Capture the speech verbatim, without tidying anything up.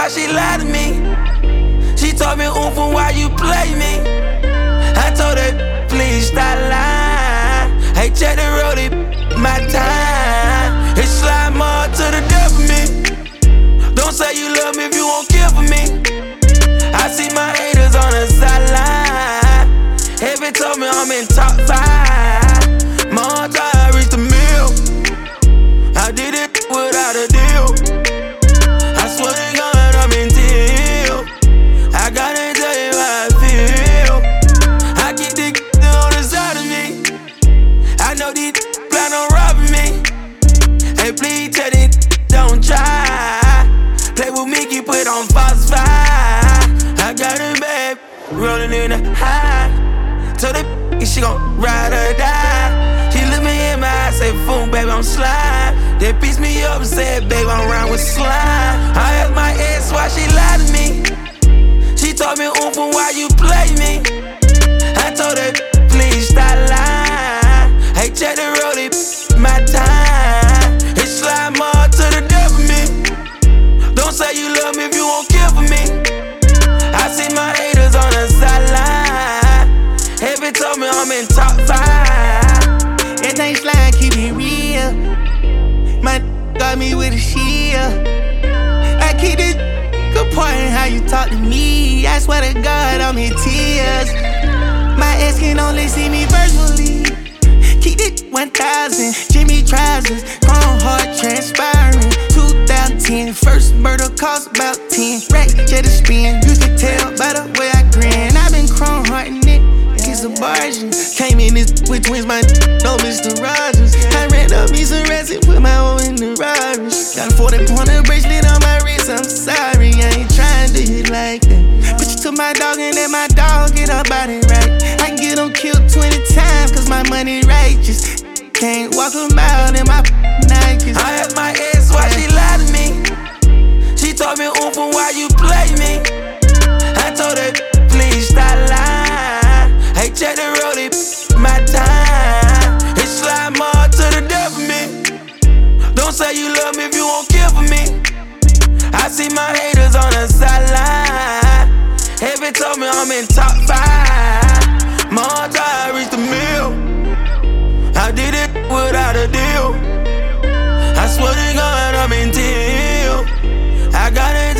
why she lied to me. She told me, oomph, why you play me. I told her, please stop lying. Hey, check the road, it my time. It's slide more to the death of me. Don't say you love me if you won't care for me. I see my haters on the sideline. Heavy told me I'm in top five. My heart tried to reach the mill. I did it without a deal. I swear to God I'm in deal. I gotta tell you how I feel. I keep the on the side of me. I know these plan on robbing me. Hey, please tell it, don't try. Play with me, keep it on Fox five. I got a babe rolling in the high. Told the she gon' ride or die. She look me in my eyes, say, boom, baby, I'm slime. They piece me up and said, babe, I'm round with slime. I asked my ex why she lied to me. She told me, oomph, why you play me. I told her, please stop lying. Hey, check the road, it my time. It's slide more to the death of me. Don't say you love me if you won't care for me. I see my haters on the sideline. Heavy told me I'm in top five. Everything slide, keep it real. My got me with a shield. I keep it important how you talk to me. I swear to God, I'm in tears. My ex can only see me virtually. Keep it one thousand, Jimmy trousers, chrome heart transpiring. two thousand ten, first murder cost about ten racks, jet a spin. You can tell by the way I grin. I've been chrome hearting it. It's a bargain. Came in this with twins, my no Mister Rogers. I ran up me some resin, put my own in the Rogers. Got a forty pointer bracelet on my wrist, I'm sorry, I ain't trying to hit like that. Put you to my dog and let my dog get her body right. I can get them killed twenty times, cause my money righteous. Can't walk a mile in my Nikes. I asked my ex why she lied to me. She told me, oomph, why you play me. I told her, please stop lying. Hey, check the road, it my time. It's slide more to the death of me. Don't say you love me if you won't care for me. I see my haters on the sideline. Heavy told me I'm in top five. My heart tried to reach the mill. I did it without a deal. I swear to God I'm in deal. I got it.